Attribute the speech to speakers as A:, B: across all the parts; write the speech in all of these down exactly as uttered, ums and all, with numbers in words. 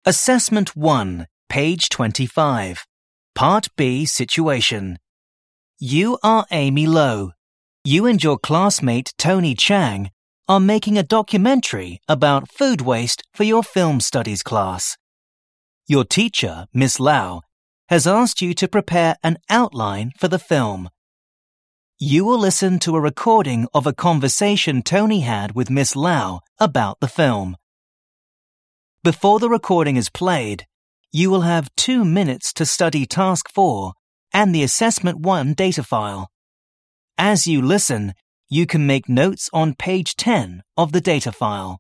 A: Assessment one, page twenty-five. Part B situation. You are Amy Lowe. You and your classmate Tony Chang are making a documentary about food waste for your film studies class. Your teacher, Miss Lau, has asked you to prepare an outline for the film. You will listen to a recording of a conversation Tony had with Miss Lau about the film. Before the recording is played, you will have two minutes to study Task four and the Assessment one data file. As you listen, you can make notes on page ten of the data file.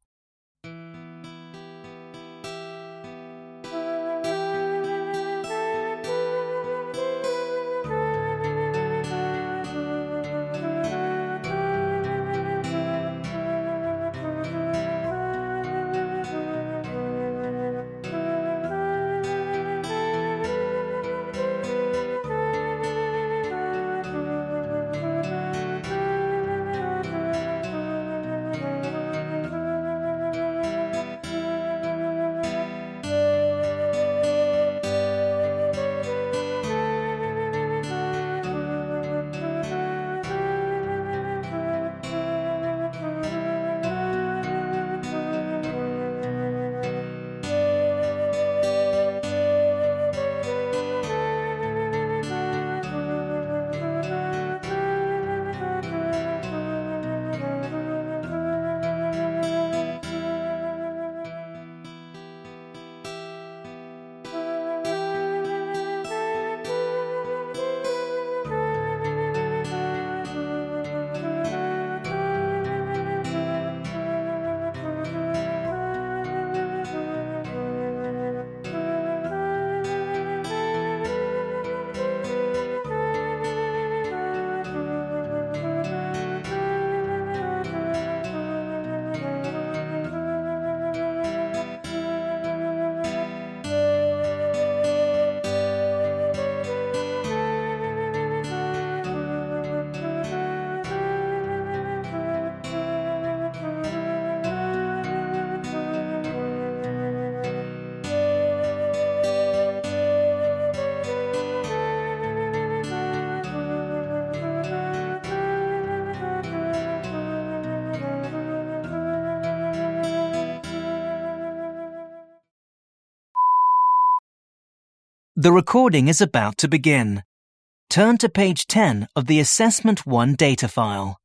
A: The recording is about to begin. Turn to page ten of the Assessment one data file.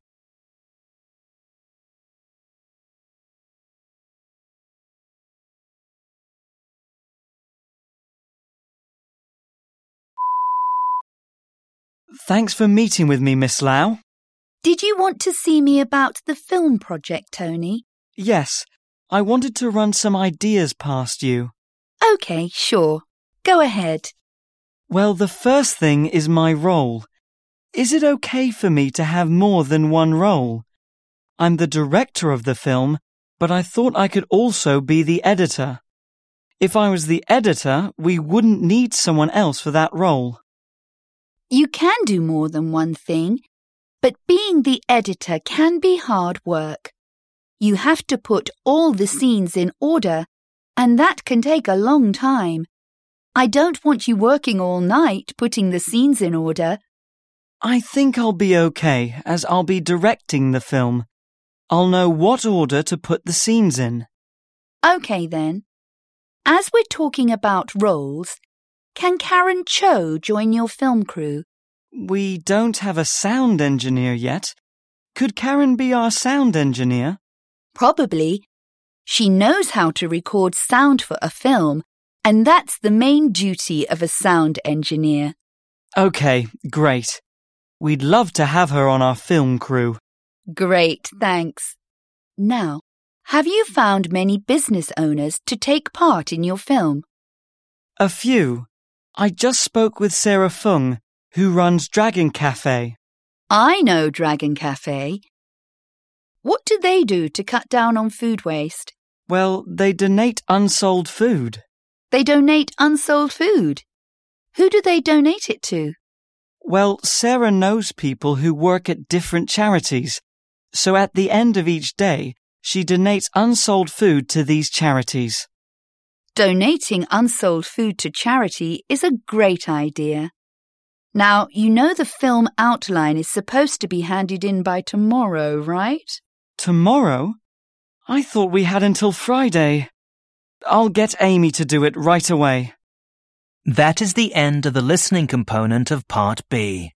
B: Thanks for meeting with me, Miss Lau.
C: Did you want to see me about the film project, Tony?
B: Yes, I wanted to run some ideas past you.
C: OK, sure. Go ahead.
B: Well, the first thing is my role. Is it okay for me to have more than one role? I'm the director of the film, but I thought I could also be the editor. If I was the editor, we wouldn't need someone else for that role.
C: You can do more than one thing, but being the editor can be hard work. You have to put all the scenes in order, and that can take a long time. I don't want you working all night putting the scenes in order.
B: I think I'll be okay, as I'll be directing the film. I'll know what order to put the scenes in.
C: OK then. As we're talking about roles, can Karen Cho join your film crew?
B: We don't have a sound engineer yet. Could Karen be our sound engineer?
C: Probably. She knows how to record sound for a film, and that's the main duty of a sound engineer.
B: OK, great. We'd love to have her on our film crew.
C: Great, thanks. Now, have you found many business owners to take part in your film?
B: A few. I just spoke with Sarah Fung, who runs Dragon Cafe.
C: I know Dragon Cafe. What do they do to cut down on food waste?
B: Well, they donate unsold food.
C: They donate unsold food. Who do they donate it to?
B: Well, Sarah knows people who work at different charities, so at the end of each day, she donates unsold food to these charities.
C: Donating unsold food to charity is a great idea. Now, you know the film outline is supposed to be handed in by tomorrow, right?
B: Tomorrow? I thought we had until Friday. I'll get Amy to do it right away.
A: That is the end of the listening component of Part B.